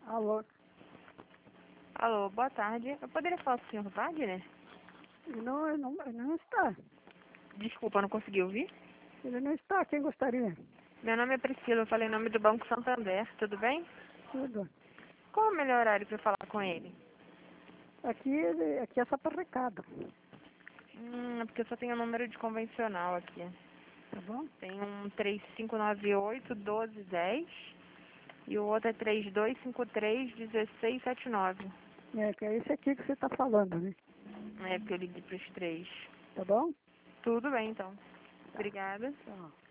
Alô, Alô, boa tarde. Eu poderia falar com o senhor Wagner? ele não está. Desculpa, não consegui ouvir. Ele não está. Quem gostaria? Meu nome é Priscila, eu falei em nome do Banco Santander, tudo bem? Tudo. Qual é o melhor horário para eu falar com ele? Aqui é só para recado, É porque eu só tenho o número de convencional aqui. tá bom? Tem um 3598-1210 e o outro é 3253-1679. Que é esse aqui que você está falando, né? É porque eu liguei para os três. Tá bom? Tudo bem, então. Tá. Obrigada. Tchau.